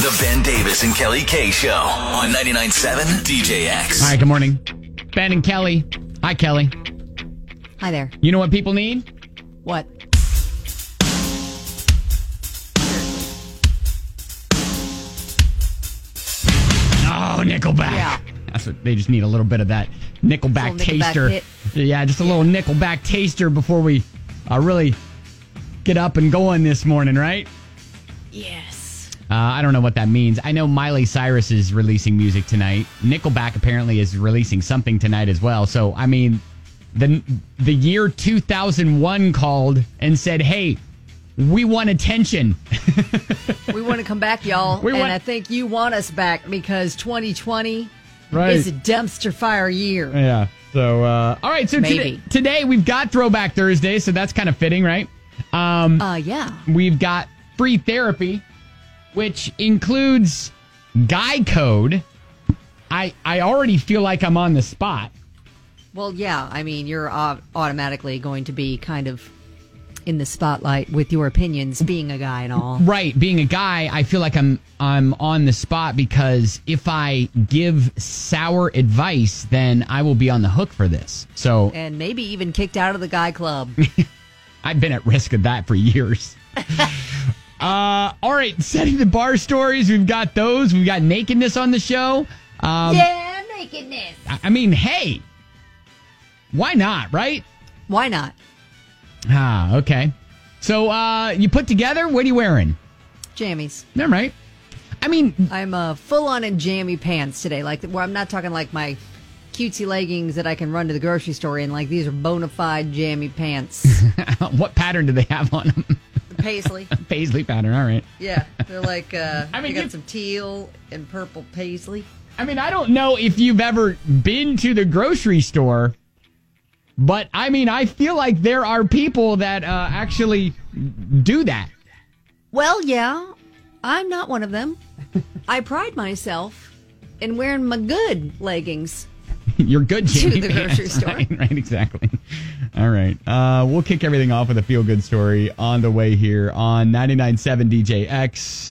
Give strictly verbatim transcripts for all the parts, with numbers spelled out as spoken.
The Ben Davis and Kelly K Show on ninety-nine point seven D J X. All right, good morning. Ben and Kelly. Hi, Kelly. Hi there. You know what people need? What? Oh, Nickelback. Yeah. That's what they just need, a little bit of that Nickelback, Nickelback taster. hit. Yeah, just a little Nickelback taster before we uh, really get up and going this morning, right? Yes. Uh, I don't know what that means. I know Miley Cyrus is releasing music tonight. Nickelback apparently is releasing something tonight as well. So, I mean, the the year two thousand one called and said, hey, we want attention. We want to come back, y'all. We and want- I think you want us back because twenty twenty Right. is a dumpster fire year. Yeah. So, uh, all right. So Maybe. today, today we've got Throwback Thursday, so that's kind of fitting, right? Um, Uh, yeah. We've got free therapy, which includes Guy Code. I I already feel like I'm on the spot. Well, yeah. I mean, you're uh, automatically going to be kind of in the spotlight with your opinions, being a guy and all. Right, being a guy, I feel like I'm I'm on the spot because if I give sour advice, then I will be on the hook for this. So And maybe even kicked out of the guy club. I've been at risk of that for years. uh, all right, setting the bar stories. We've got those. We've got nakedness on the show. Um, yeah, nakedness. I I mean, hey, why not, right? Why not? Ah, okay. So uh, you put together, what are you wearing? Jammies. All right. I mean, I'm uh, full on in jammy pants today. Like, where I'm not talking like my cutesy leggings that I can run to the grocery store in. Like, these are bona fide jammy pants. what pattern do they have on them? Paisley. Paisley pattern, all right. Yeah, they're like, uh, I mean, you got you- some teal and purple paisley. I mean, I don't know if you've ever been to the grocery store, but I mean, I feel like there are people that uh, actually do that. Well, yeah, I'm not one of them. I pride myself in wearing my good leggings. You're good, To Jamie. the grocery store. Right, right, exactly. All right. Uh, we'll kick everything off with a feel-good story on the way here on ninety-nine point seven D J X.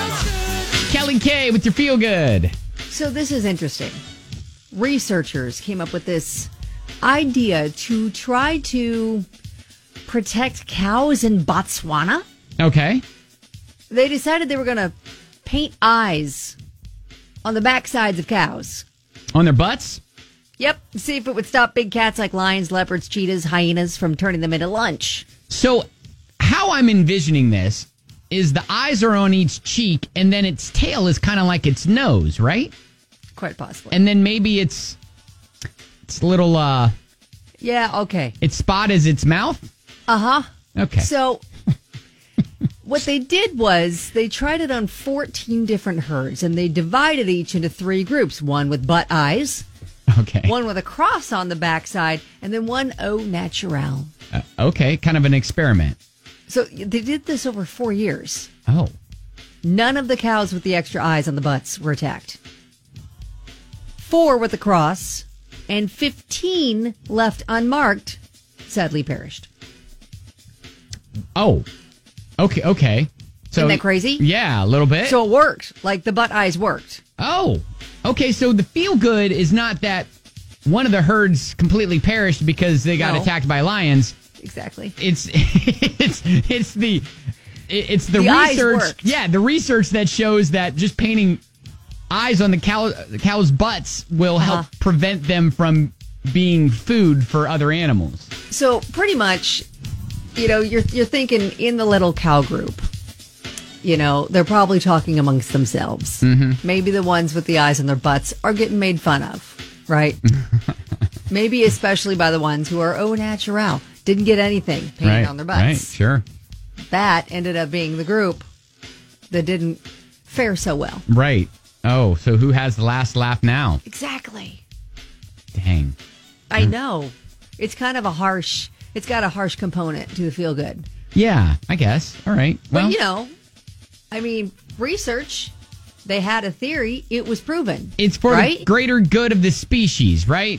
Kelly K with your feel-good. So this is interesting. Researchers came up with this idea to try to protect cows in Botswana. Okay. They decided they were going to paint eyes on the backsides of cows. On their butts? Yep. See if it would stop big cats like lions, leopards, cheetahs, hyenas from turning them into lunch. So how I'm envisioning this is the eyes are on each cheek, and then its tail is kind of like its nose, right? Quite possibly. And then maybe its its little uh Yeah, okay. its spot is its mouth. Uh-huh. Okay. So what they did was they tried it on fourteen different herds, and they divided each into three groups. One with butt eyes, Okay. one with a cross on the backside, and then one au naturel. Uh, okay, kind of an experiment. So they did this over four years. Oh. None of the cows with the extra eyes on the butts were attacked. Four with the cross, and fifteen left unmarked sadly perished. Oh. Okay, okay. So Isn't that crazy? Yeah, a little bit. So it worked. Like the butt eyes worked. Oh. Okay, so the feel good is not that one of the herds completely perished because they got No. attacked by lions. Exactly. It's it's it's the it's the, The eyes research. worked. Yeah, the research that shows that just painting eyes on the cow the cow's butts will help Uh-huh. prevent them from being food for other animals. So pretty much, you know, you're you're thinking in the little cow group. You know, they're probably talking amongst themselves. Mm-hmm. Maybe the ones with the eyes on their butts are getting made fun of, right? Maybe especially by the ones who are au naturel, didn't get anything painted right, on their butts. Right, sure. That ended up being the group that didn't fare so well. Right. Oh, so who has the last laugh now? Exactly. Dang. I know. It's kind of a harsh, it's got a harsh component to the feel good. Yeah, I guess. All right. Well, But, you know, I mean, research, they had a theory, it was proven. it's for right? the greater good of the species, right?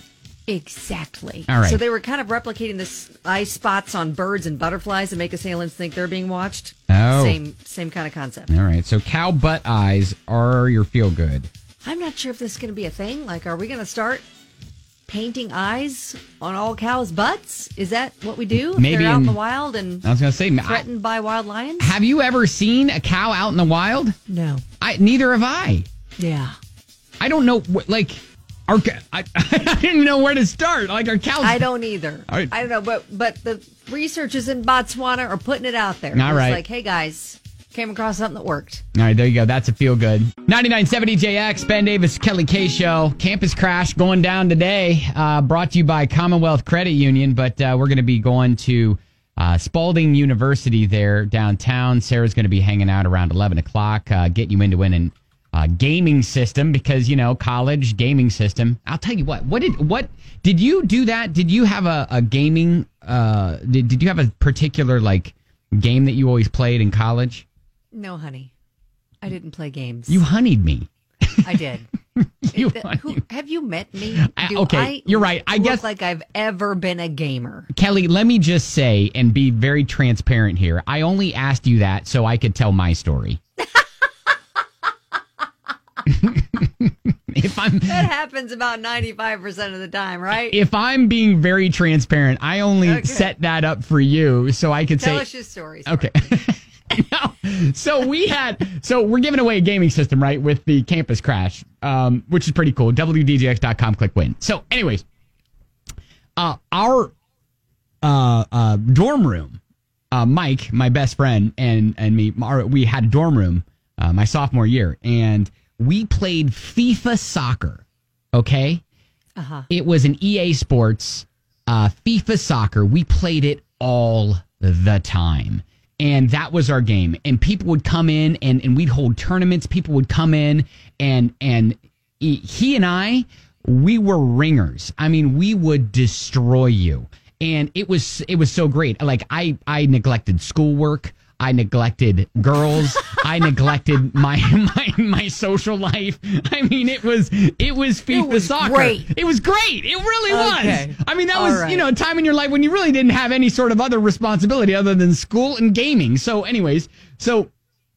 Exactly. All right. So they were kind of replicating this eye spots on birds and butterflies to make assailants think they're being watched. Oh. Same same kind of concept. All right. So cow butt eyes are your feel good. I'm not sure if this is going to be a thing. Like, are we going to start painting eyes on all cows' butts? Is that what we do? If Maybe they're out in, in the wild and I was going to say, threatened by wild lions? Have you ever seen a cow out in the wild? No. I neither have I. Yeah. I don't know. What, like, our, I, I didn't know where to start. Like, our cows. I don't either. Right. I don't know, but but the researchers in Botswana are putting it out there. All it's right. like, hey guys, came across something that worked. All right, there you go. That's a feel good. ninety-nine point seven D J X, Ben Davis, Kelly K Show. Campus Crash going down today. Uh, brought to you by Commonwealth Credit Union, but uh, we're going to be going to uh, Spalding University there downtown. Sarah's going to be hanging out around eleven o'clock, uh, getting you into winning. Uh, gaming system, because, you know, college gaming system. I'll tell you what, what did, what, did you do that? Did you have a, a gaming, uh, did, did you have a particular, like, game that you always played in college? No, honey. I didn't play games. You honeyed me. I did. you Th- Who, have you met me? I, okay, I you're right. I look guess like I've ever been a gamer. Kelly, let me just say and be very transparent here. I only asked you that so I could tell my story. If I'm that happens about ninety-five percent of the time, right? If I'm being very transparent, I only okay. set that up for you so I could Tell say us your story. Okay. no. So we had so we're giving away a gaming system, right, with the Campus Crash, um, which is pretty cool. W D J X dot com, click win. So anyways, uh our uh uh dorm room, uh Mike, my best friend, and and me, our, we had a dorm room uh, my sophomore year, and we played FIFA soccer, okay? Uh-huh. It was an E A Sports uh, FIFA soccer. We played it all the time. And that was our game. And people would come in and, and we'd hold tournaments. People would come in and and he, he and I, we were ringers. I mean, we would destroy you. And it was it was so great. Like I, I neglected schoolwork. I neglected girls. I neglected my, my my social life. I mean, it was it was FIFA it was soccer. Great. It was great. It really okay. was. I mean, that All was right. you know a time in your life when you really didn't have any sort of other responsibility other than school and gaming. So, anyways, so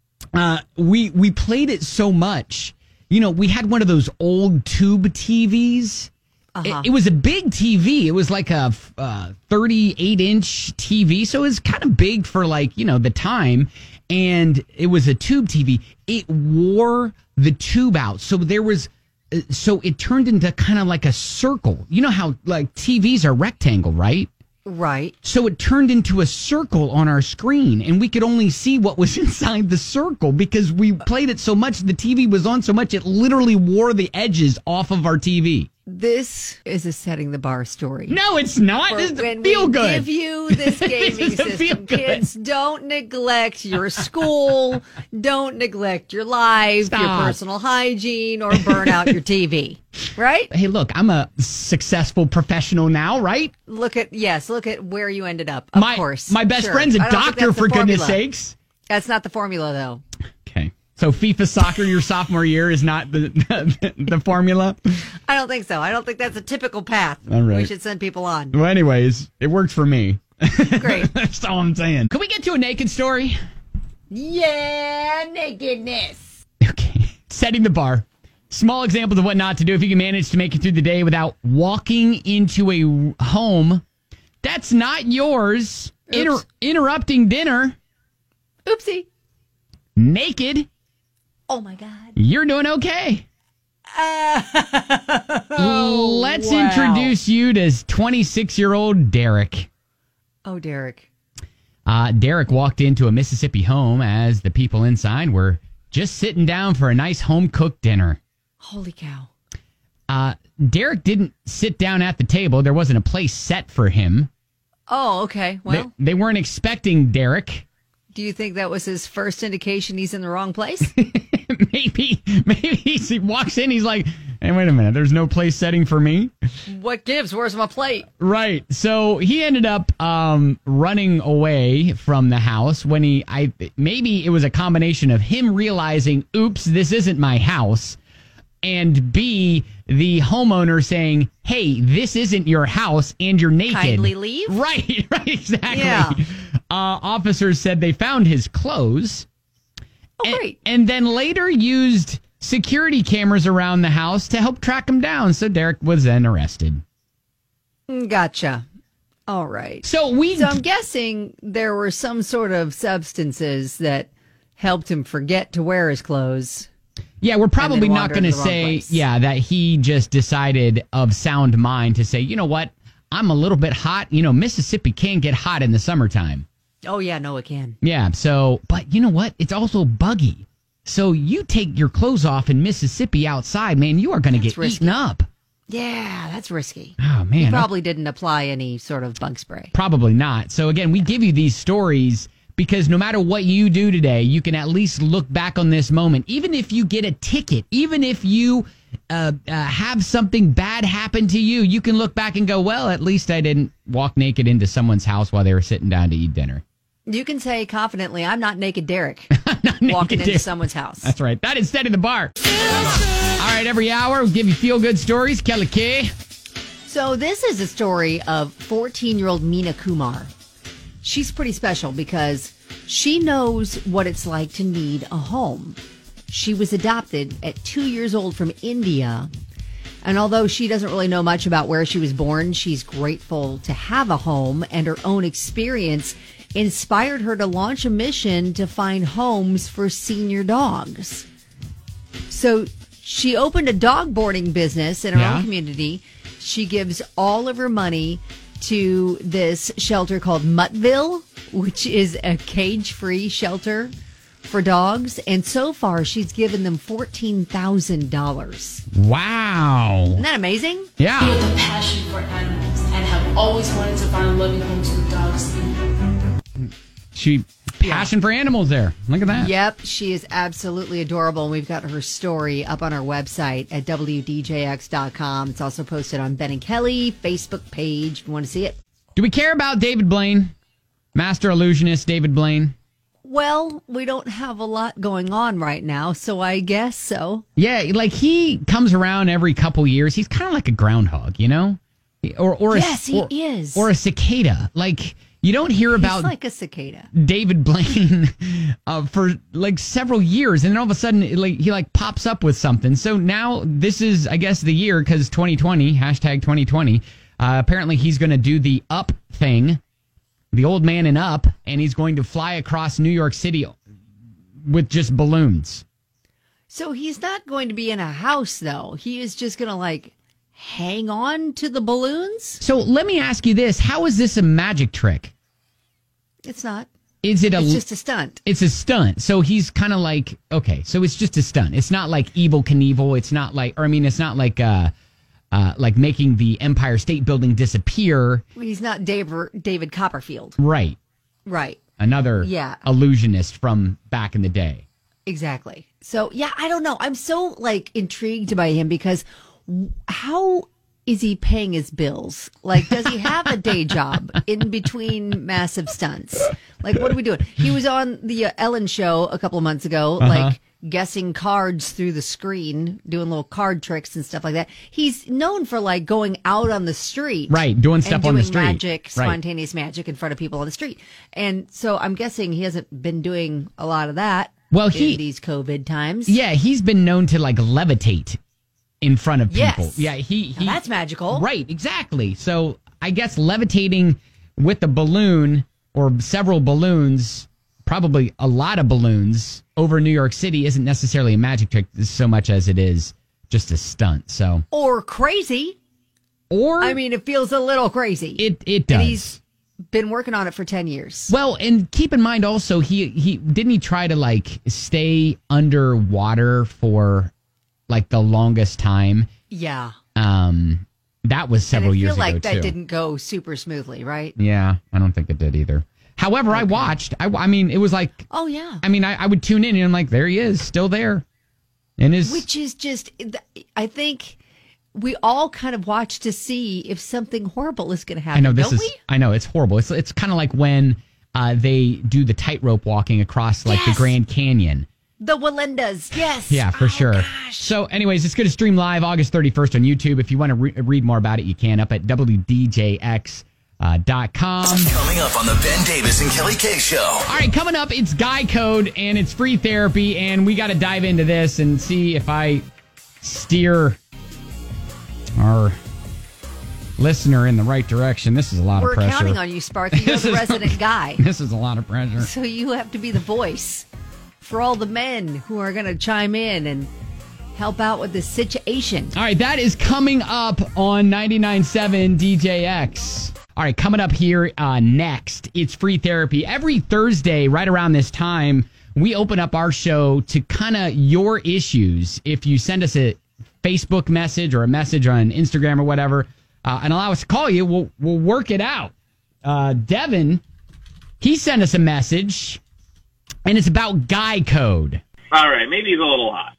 uh, we we played it so much. You know, we had one of those old tube T Vs. Uh-huh. It, it was a big T V. It was like a uh, thirty-eight inch T V. So it was kind of big for like, you know, the time. And it was a tube T V. It wore the tube out. So there was, uh, so it turned into kind of like a circle. You know how like T Vs are rectangle, right? Right. So it turned into a circle on our screen, and we could only see what was inside the circle because we played it so much. The T V was on so much, it literally wore the edges off of our T V. This is a setting the bar story. No, it's not. For This is when feel we good. give you this gaming This is a feel system, good. kids, don't neglect your school, don't neglect your life, your Stop. personal hygiene, or burn out your T V. Right? Hey, look, I'm a successful professional now, right? Look at yes, look at where you ended up. Of my, course, My best Sure. friend's a I don't think doctor, that's the for goodness formula. sakes. That's not the formula, though. Okay. So FIFA soccer your sophomore year is not the, the, the formula? I don't think so. I don't think that's a typical path All right. we should send people on. Well, anyways, it worked for me. Great. That's all I'm saying. Can we get to a naked story? Yeah, nakedness. Okay. Setting the bar. Small examples of what not to do if you can manage to make it through the day without walking into a home that's not yours, inter- Oops. interrupting dinner, Oopsie. naked. Oh, my God. You're doing okay. Oh, Let's wow. introduce you to twenty-six-year-old Derek. Oh, Derek. Uh, Derek walked into a Mississippi home as the people inside were just sitting down for a nice home-cooked dinner. Holy cow. Uh, Derek didn't sit down at the table. There wasn't a place set for him. Oh, okay. Well, They, they weren't expecting Derek. do you think that was his first indication he's in the wrong place? maybe, maybe he walks in, he's like, hey, wait a minute, there's no place setting for me? What gives? Where's my plate? Right. So he ended up um, running away from the house when he, I maybe it was a combination of him realizing, oops, this isn't my house. and B, the homeowner saying, hey, this isn't your house and you're naked. Kindly leave? Right, right, exactly. Yeah. Uh, officers said they found his clothes. Oh, and, great. And then later used security cameras around the house to help track him down. So Derek was then arrested. Gotcha. All right. So we. So I'm guessing there were some sort of substances that helped him forget to wear his clothes. Yeah, we're probably not wander going to to the wrong say, place. yeah, that he just decided of sound mind to say, you know what, I'm a little bit hot. You know, Mississippi can get hot in the summertime. Oh, yeah, no, it can. Yeah, so, but you know what? It's also buggy. So you take your clothes off in Mississippi outside, man, you are going to get risky. eaten up. Yeah, that's risky. Oh, man. He probably didn't apply any sort of bug spray. Probably not. So again, we give you these stories because no matter what you do today, you can at least look back on this moment. Even if you get a ticket, even if you uh, uh, have something bad happen to you, you can look back and go, well, at least I didn't walk naked into someone's house while they were sitting down to eat dinner. You can say confidently, I'm not naked Derek Not naked walking into Derek. someone's house. That's right. That is setting the bar. All right, every hour, we'll give you feel-good stories. Kelly K. So this is a story of fourteen-year-old Meena Kumar. She's pretty special because she knows what it's like to need a home. She was adopted at two years old from India. And although she doesn't really know much about where she was born, she's grateful to have a home, and her own experience inspired her to launch a mission to find homes for senior dogs. So she opened a dog boarding business in her Yeah. own community. She gives all of her money to this shelter called Muttville, which is a cage-free shelter for dogs. And so far, she's given them fourteen thousand dollars. Wow. Isn't that amazing? Yeah. With a passion for animals and have always wanted to find a loving home for dogs. She passion for animals there. Look at that. Yep, she is absolutely adorable. And we've got her story up on our website at W D J X dot com. It's also posted on Ben and Kelly Facebook page if you want to see it. Do we care about David Blaine? Master illusionist David Blaine? Well, we don't have a lot going on right now, so I guess so. Yeah, like he comes around every couple years. He's kind of like a groundhog, you know? Or or Yes, a, he or, is. Or a cicada. Like you don't hear about He's like a cicada. David Blaine uh, for like several years, and then all of a sudden, it, like he like pops up with something. So now this is, I guess, the year because twenty twenty hashtag twenty twenty. Uh, apparently, he's going to do the Up thing, the old man in Up, and he's going to fly across New York City with just balloons. So he's not going to be in a house, though. He is just going to like hang on to the balloons. So let me ask you this: how is this a magic trick? It's not. Is it a? It's just a stunt. It's a stunt. So he's kind of like, okay, so it's just a stunt. It's not like Evel Knievel. It's not like, or I mean, it's not like, uh, uh, like making the Empire State Building disappear. He's not David, David Copperfield. Right. Right. Another Yeah. illusionist from back in the day. Exactly. So, yeah, I don't know. I'm so like intrigued by him because w- how is he paying his bills? Like, does he have a day job in between massive stunts? Like, what are we doing? He was on the uh, Ellen show a couple of months ago, Uh-huh. like guessing cards through the screen, doing little card tricks and stuff like that. He's known for like going out on the street. Right, doing stuff and on the doing street. magic, Right. spontaneous magic in front of people on the street. And so I'm guessing he hasn't been doing a lot of that. Well, in he- these COVID times. Yeah, he's been known to like levitate in front of people. Yes. Yeah, he, he Now that's magical. Right, exactly. So I guess levitating with a balloon or several balloons, probably a lot of balloons over New York City isn't necessarily a magic trick so much as it is just a stunt. So, Or crazy. or I mean, it feels a little crazy. it it does. And he's been working on it for ten years. Well, and keep in mind also he he didn't he try to like stay underwater for like the longest time. Yeah. Um, that was several and I years feel like ago that too. didn't go super smoothly, right? Yeah, I don't think it did either. However, I watched. I, I mean, it was like, Oh, yeah. I mean, I, I would tune in and I'm like, there he is, still there. And his, Which is just, I think we all kind of watch to see if something horrible is going to happen. I know this don't is, we? I know it's horrible. It's it's kind of like when uh, they do the tightrope walking across like Yes. the Grand Canyon. The Walendas, yes. Yeah, for oh, sure. Gosh. So anyways, it's going to stream live August thirty-first on YouTube. If you want to re- read more about it, you can up at W D J X dot com. Coming up on the Ben Davis and Kelly K Show. All right, coming up, it's Guy Code, and it's free therapy, and we got to dive into this and see if I steer our listener in the right direction. This is a lot We're of pressure. counting on you, Sparky. You're the resident guy. This is a lot of pressure. So you have to be the voice for all the men who are going to chime in and help out with this situation. All right, that is coming up on ninety-nine point seven D J X. All right, coming up here uh, next, it's free therapy. Every Thursday, right around this time, we open up our show to kind of your issues. If you send us a Facebook message or a message on Instagram or whatever, uh, and allow us to call you, we'll we'll work it out. Uh, Devin, he sent us a message, and it's about Guy Code. All right, maybe he's a little hot.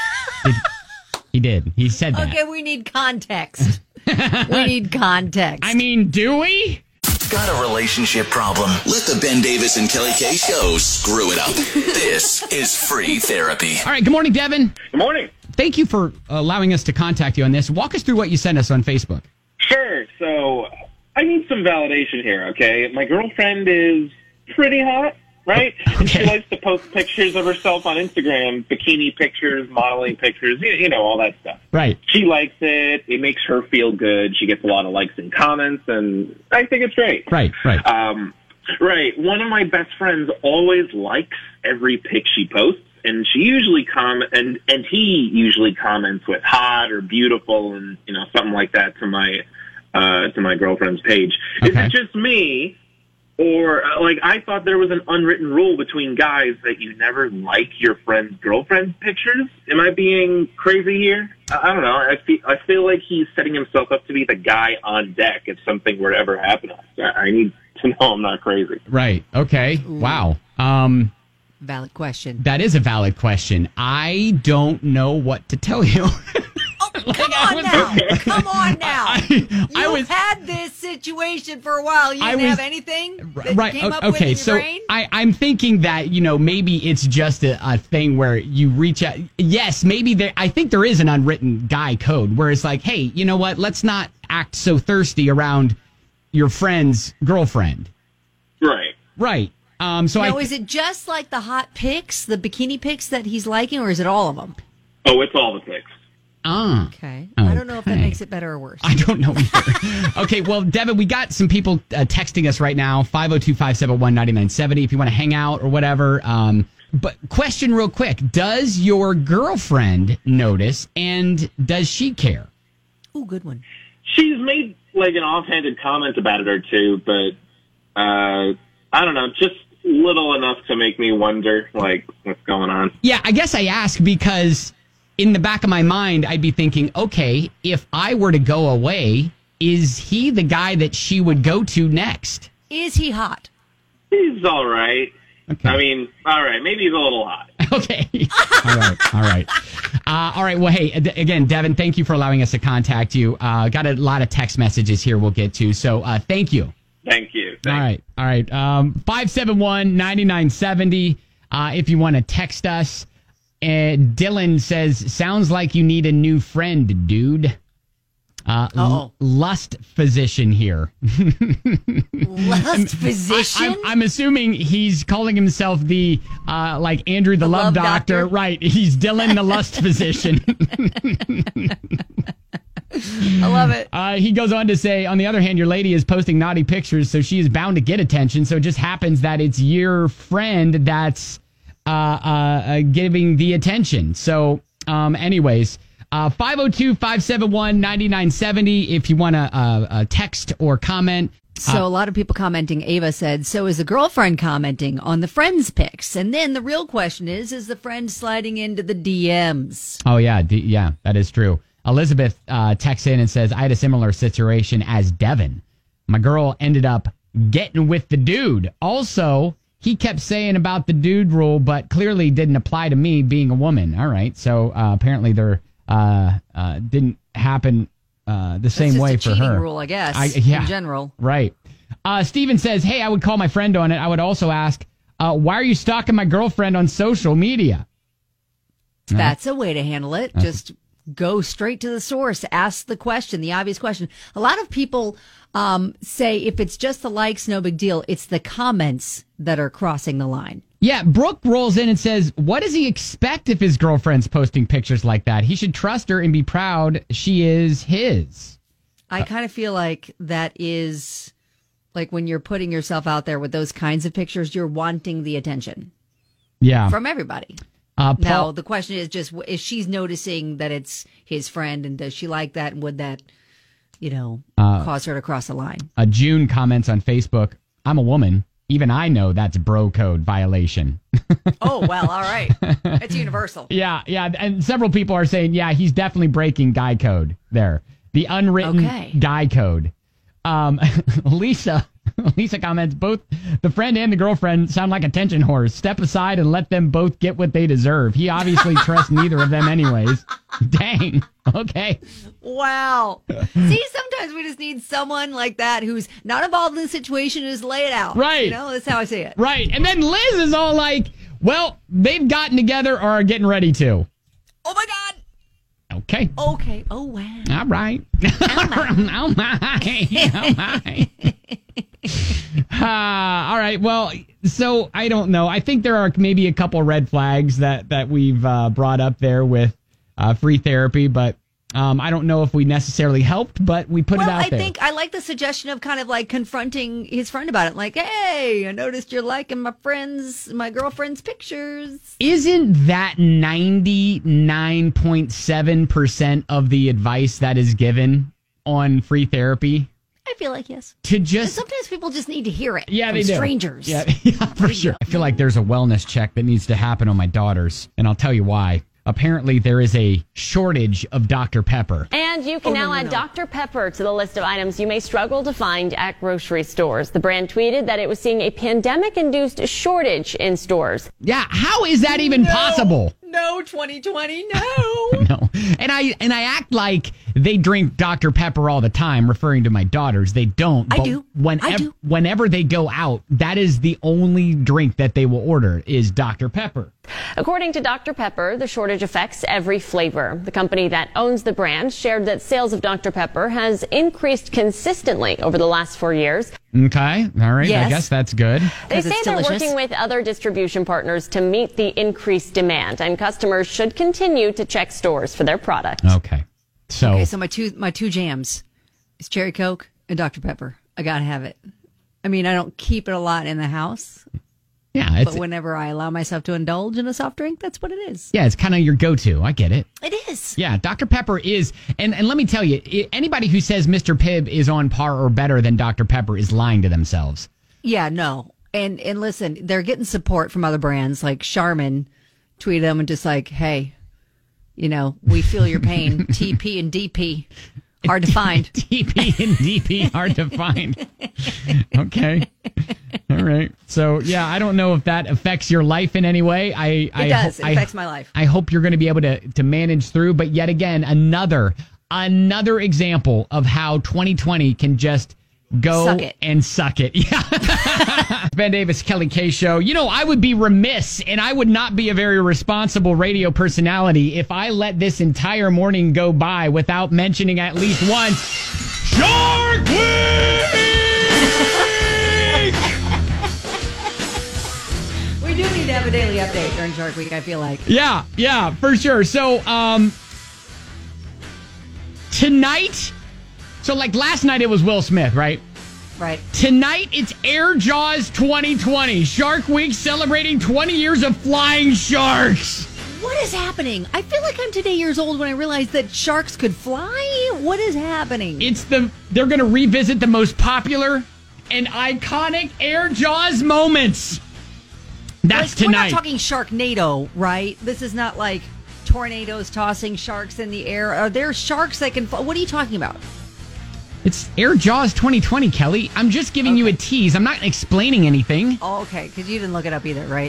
He did. He said that. Okay, we need context. we need context. I mean, do we? Got a relationship problem? Let the Ben Davis and Kelly K Show screw it up. This is free therapy. All right, good morning, Devin. Good morning. Thank you for allowing us to contact you on this. Walk us through what you sent us on Facebook. Sure. So I need some validation here, okay? My girlfriend is pretty hot, right? Okay. She likes to post pictures of herself on Instagram, bikini pictures, modeling pictures, you, you know, all that stuff. Right. She likes it. It makes her feel good. She gets a lot of likes and comments, and I think it's great. Right, right. Um, right. One of my best friends always likes every pic she posts, and she usually com and and he usually comments with hot or beautiful and you know something like that to my uh, to my girlfriend's page. Is Okay. it just me? Or, uh, like, I thought there was an unwritten rule between guys that you never like your friend's girlfriend's pictures. Am I being crazy here? I, I don't know. I feel, I feel like he's setting himself up to be the guy on deck if something were to ever happen to us. I, I need to know I'm not crazy. Right. Okay. Wow. Um, Valid question. that is a valid question. I don't know what to tell you. Oh, come on now. Come on now. I, You've I was had this situation for a while. You I didn't was- have anything that right. came up o- with in Okay. your So brain? I, I'm thinking that you know maybe it's just a, a thing where you reach out. Yes, maybe there. I think there is an unwritten guy code where it's like, hey, you know what? Let's not act so thirsty around your friend's girlfriend. Right. Right. Um. So Now, I. is it just like the hot pics, the bikini pics that he's liking, or is it all of them? Oh, it's all the pics. Ah. Okay. I don't know if that Okay. makes it better or worse. I don't know either. Okay, well, Devin, we got some people uh, texting us right now, five oh two, five seven one, nine nine seven oh, if you want to hang out or whatever. Um, but question real quick, does your girlfriend notice and does she care? Ooh, good one. She's made, like, an offhanded comment about it or two, but, uh, I don't know, just little enough to make me wonder, like, what's going on. Yeah, I guess I ask because in the back of my mind, I'd be thinking, okay, if I were to go away, is he the guy that she would go to next? Is he hot? He's all right. Okay. I mean, all right, maybe he's a little hot. Okay. All right. All right. Uh, all right. Well, hey, ad- again, Devin, thank you for allowing us to contact you. Uh, got a lot of text messages here we'll get to. So uh, thank you. Thank you. Thanks. All right. All right. Um, five seven one, nine nine seven oh uh, if you want to text us. And Dylan says, sounds like you need a new friend, dude. Uh, Uh-oh. Lust physician here. Lust physician? I'm, I'm assuming he's calling himself the, uh, like Andrew the, The love, love doctor. doctor? Right. He's Dylan the lust physician. I love it. Uh, he goes on to say, on the other hand, your lady is posting naughty pictures, so she is bound to get attention. So it just happens that it's your friend that's uh, uh, uh, giving the attention. So, um, anyways, uh, five oh two, five seven one, nine nine seven oh if you want to uh, uh, text or comment. So a lot of people commenting. Ava said, so is the girlfriend commenting on the friend's pics? And then the real question is, is the friend sliding into the D Ms? Oh, yeah. D- yeah, that is true. Elizabeth uh, texts in and says, I had a similar situation as Devin. My girl ended up getting with the dude. Also, he kept saying about the dude rule, but clearly didn't apply to me being a woman. All right. So uh, apparently there uh, uh, didn't happen uh, the same That's just way a for cheating her. rule, I guess, I, yeah, in general. Right. Uh, Steven says, hey, I would call my friend on it. I would also ask, uh, why are you stalking my girlfriend on social media? That's a way to handle it. Just go straight to the source. Ask the question, the obvious question. A lot of people um, say if it's just the likes, no big deal. It's the comments that are crossing the line. Yeah, Brooke rolls in and says, what does he expect if his girlfriend's posting pictures like that? He should trust her and be proud she is his. I kind of feel like that is like when you're putting yourself out there with those kinds of pictures, you're wanting the attention. Yeah. From everybody. Uh, Paul, now, the question is just, is she's noticing that it's his friend, and does she like that? And would that, you know, uh, cause her to cross the line? Uh, June comments on Facebook, I'm a woman. Even I know that's bro code violation. Oh, well, all right. It's universal. Yeah, yeah. And several people are saying, yeah, he's definitely breaking guy code there. The unwritten okay. guy code. Um, Lisa Lisa comments, both the friend and the girlfriend sound like attention whores. Step aside and let them both get what they deserve. He obviously trusts neither of them anyways. Dang. Okay. Wow. See, sometimes we just need someone like that who's not involved in the situation and just lay it out. Right. You know, that's how I see it. Right. And then Liz is all like, well, they've gotten together or are getting ready to. Oh, my God. Okay. Okay. Oh, wow. All right. Oh, my. Oh, my. Oh, my. Uh, all right. Well, so I don't know. I think there are maybe a couple red flags that, that we've uh, brought up there with uh, free therapy, but um, I don't know if we necessarily helped, but we put well, it out I there. I think I like the suggestion of kind of like confronting his friend about it. Like, hey, I noticed you're liking my friend's, my girlfriend's pictures. Isn't that ninety-nine point seven percent of the advice that is given on free therapy? I feel like yes. To just sometimes people just need to hear it. Yeah, from they do. Strangers. Yeah, yeah, for sure. I feel like there's a wellness check that needs to happen on my daughters, and I'll tell you why. Apparently, there is a shortage of Doctor Pepper. And you can oh, now no, no, add no. Doctor Pepper to the list of items you may struggle to find at grocery stores. The brand tweeted that it was seeing a pandemic-induced shortage in stores. Yeah, how is that even no, possible? No, twenty twenty, no. No. And I and I act like they drink Doctor Pepper all the time, referring to my daughters. They don't. I but do. Whenever, I do. Whenever they go out, that is the only drink that they will order is Doctor Pepper. According to Doctor Pepper, the shortage affects every flavor. The company that owns the brand shared that sales of Doctor Pepper has increased consistently over the last four years. Okay. All right. Yes. I guess that's good. They say it's they're delicious. working with other distribution partners to meet the increased demand, and customers should continue to check stores for their product. Okay. So, Okay, so my two my two jams is Cherry Coke and Doctor Pepper. I gotta have it. I mean, I don't keep it a lot in the house, yeah, it's but whenever I allow myself to indulge in a soft drink, that's what it is. yeah, it's kind of your go-to. I get it. It is. Yeah, Doctor Pepper is, and, and let me tell you, I- anybody who says Mister Pibb is on par or better than Doctor Pepper is lying to themselves. Yeah, no. And and listen, they're getting support from other brands like Charmin tweeted them and just like, hey, you know, we feel your pain. T P and D P. Hard to find. T P and D P hard to find. Okay. All right. So, yeah, I don't know if that affects your life in any way. I, It I does. ho- It affects I, my life. I hope you're going to be able to, to manage through. But yet again, another, another example of how twenty twenty can just go Suck it. and suck it. Yeah. Ben Davis, Kelly K Show. You know, I would be remiss and I would not be a very responsible radio personality if I let this entire morning go by without mentioning at least once Shark Week! We do need to have a daily update during Shark Week, I feel like. Yeah, yeah, for sure. So, um, tonight, so like last night it was Will Smith, right? Right. Tonight, it's Air Jaws twenty twenty. Shark Week celebrating twenty years of flying sharks. What is happening? I feel like I'm today years old when I realized that sharks could fly. What is happening? It's the, they're going to revisit the most popular and iconic Air Jaws moments. That's Like, we're tonight. not talking Sharknado, right? This is not like tornadoes tossing sharks in the air. Are there sharks that can fly? What are you talking about? It's Air Jaws twenty twenty, Kelly. I'm just giving you a tease. I'm not explaining anything. Oh, okay, because you didn't look it up either, right?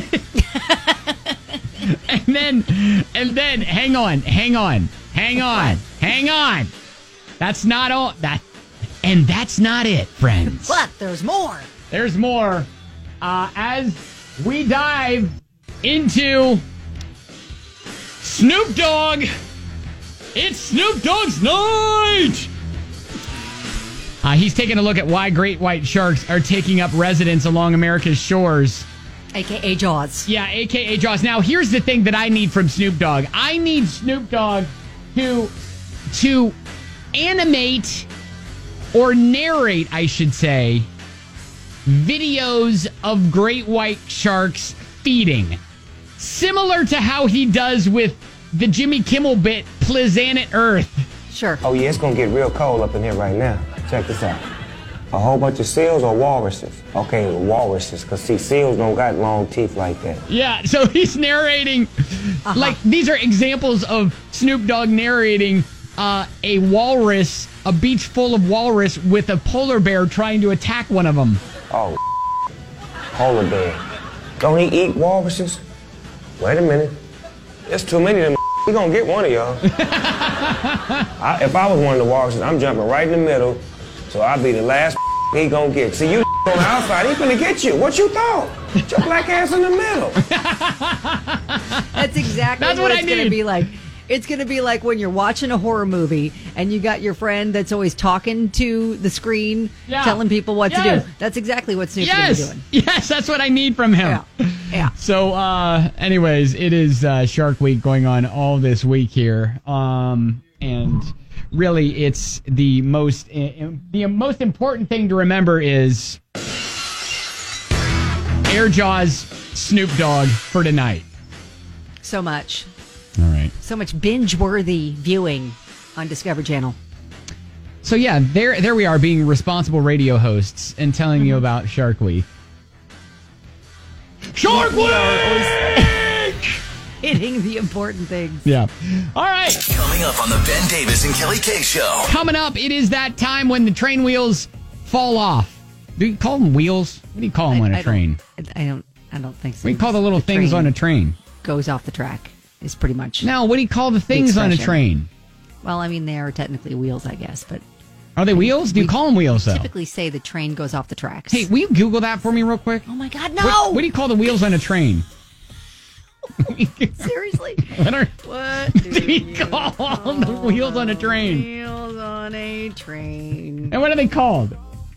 And then, and then, hang on, hang on, hang on, hang on. That's not all. That, and that's not it, friends. But there's more. There's more. Uh, as we dive into Snoop Dogg! It's Snoop Dogg's night! Uh, he's taking a look at why great white sharks are taking up residence along America's shores. A K A Jaws. Yeah, A K A Jaws. Now, here's the thing that I need from Snoop Dogg. I need Snoop Dogg to, to animate or narrate, I should say, videos of great white sharks feeding. Similar to how he does with the Jimmy Kimmel bit, Planet Earth. Sure. Oh, yeah, it's going to get real cold up in here right now. Check this out. A whole bunch of seals or walruses? Okay, walruses, because, see, seals don't got long teeth like that. Yeah, so he's narrating, uh-huh. like, these are examples of Snoop Dogg narrating uh, a walrus, a beach full of walrus with a polar bear trying to attack one of them. Oh, polar bear. Don't he eat walruses? Wait a minute. There's too many of them. We gonna get one of y'all. I, if I was one of the walruses, I'm jumping right in the middle, so I'll be the last he gonna get. See, you on the outside, he finna get you. What you thought? Get your black ass in the middle. That's exactly That's what, what it's I gonna need. be like. It's going to be like when you're watching a horror movie and you got your friend that's always talking to the screen, yeah. telling people what yes. to do. That's exactly what Snoop's yes. going to be doing. Yes, that's what I need from him. Yeah. yeah. So, uh, anyways, it is uh, Shark Week going on all this week here. Um, and really, it's the most, uh, the most important thing to remember is Air Jaws Snoop Dogg for tonight. So much. All right. So much binge-worthy viewing on Discovery Channel. So yeah, there there we are being responsible radio hosts and telling mm-hmm. you about Shark Week. Shark Week! Hitting the important things. Yeah. All right. Coming up on the Ben Davis and Kelly K Show. Coming up, it is that time when the train wheels fall off. Do you call them wheels? What do you call them I, on a I train? Don't, I don't. I don't think so. What do you call the little the things on a train? Goes off the track. Is pretty much. No, what do you call the things the on a train? Well, I mean, they are technically wheels, I guess, but. Are they wheels? Do you call them wheels, though? Typically say the train goes off the tracks. Hey, will you Google that for me real quick? Oh, my God, no! What, what do you call the wheels on a train? Seriously? What, are, what do you call, call the wheels on a train? Wheels on a train. And what are they called?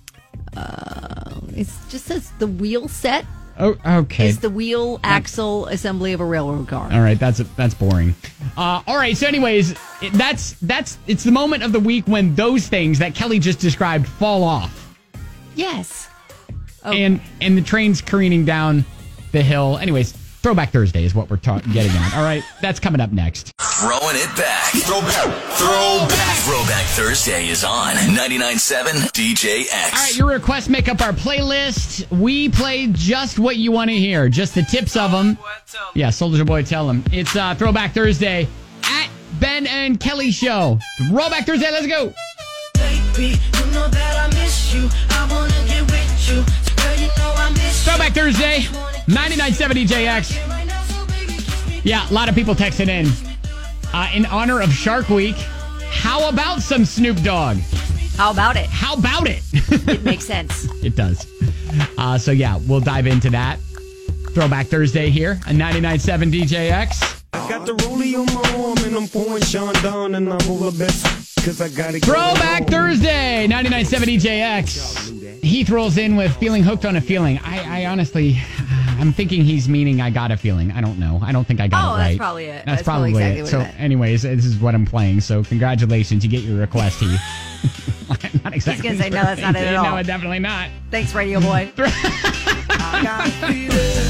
Uh, it just says the wheel set. Oh, okay. Is the wheel axle assembly of a railroad car. All right, that's that's boring. Uh, all right, so anyways, it, that's that's it's the moment of the week when those things that Kelly just described fall off. Yes. Oh. And and the train's careening down the hill. Anyways, Throwback Thursday is what we're ta- getting at. All right, that's coming up next. Throwing it back. Throwback. Throwback. Throwback Thursday is on ninety-nine point seven D J X. All right, your requests make up our playlist. We play just what you want to hear, just the tips of them. Yeah, Soldier Boy, tell them. It's uh, Throwback Thursday at Ben and Kelly Show. Throwback Thursday, let's go. Baby, you know that I miss you. I wanna get with you. So girl, you know I miss you. Throwback Thursday, ninety-nine point seven D J X. Yeah, a lot of people texted in. Uh, in honor of Shark Week, how about some Snoop Dogg? How about it? How about it? It makes sense. It does. Uh, so yeah, we'll dive into that. Throwback Thursday here on ninety-nine point seven D J X. I got the rollie on my arm and I'm pouring Sean down and I'm over the best because I got it. Throwback Thursday, ninety-nine point seven D J X. Heath rolls in with feeling hooked on a feeling. I, I honestly, I'm thinking he's meaning I got a feeling. I don't know. I don't think I got oh, it right. that's probably it. That's, that's probably, probably exactly it. what So, it meant. anyways, this is what I'm playing. So, congratulations. You get your request, Heath. Not exactly. He's gonna say, no, that's not it at all. No, definitely not. Thanks, Radio Boy. I got a feeling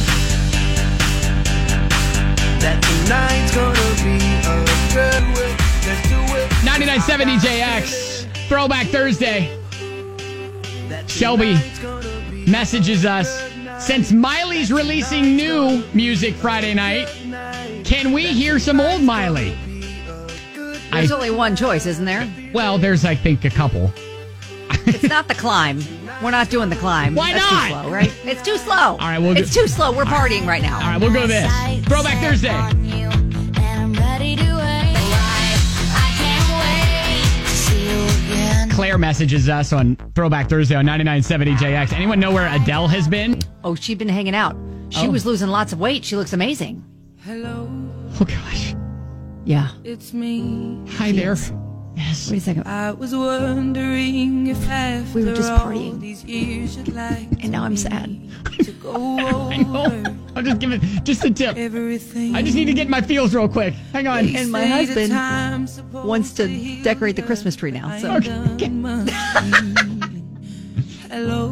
that tonight's gonna be a good week. Let's do it. ninety-nine point seven D J X. Throwback Thursday. Shelby messages us, since Miley's releasing new music Friday night, can we hear some old Miley? There's I, only one choice, isn't there? well, there's, I think, a couple. It's not the climb. We're not doing the climb. Why That's not? Too slow, right? It's too slow. All right, we'll It's go- too slow. We're partying right now. All right, we'll go this. Throwback Thursday. Claire messages us on Throwback Thursday on ninety-nine point seven D J X. Anyone know where Adele has been? Oh, she's been hanging out. She Oh. was losing lots of weight. She looks amazing. Oh, gosh. Yeah. It's me. Hi there. Yes. Wait a second. I was wondering if after We were just all partying. these years you'd like And now I'm sad. to go over I know. I'm just giving just a tip. everything. I just need to get my feels real quick. Hang on. And my Say the husband time's supposed wants to heal, decorate the but Christmas tree now. So I ain't done much healing. Hello,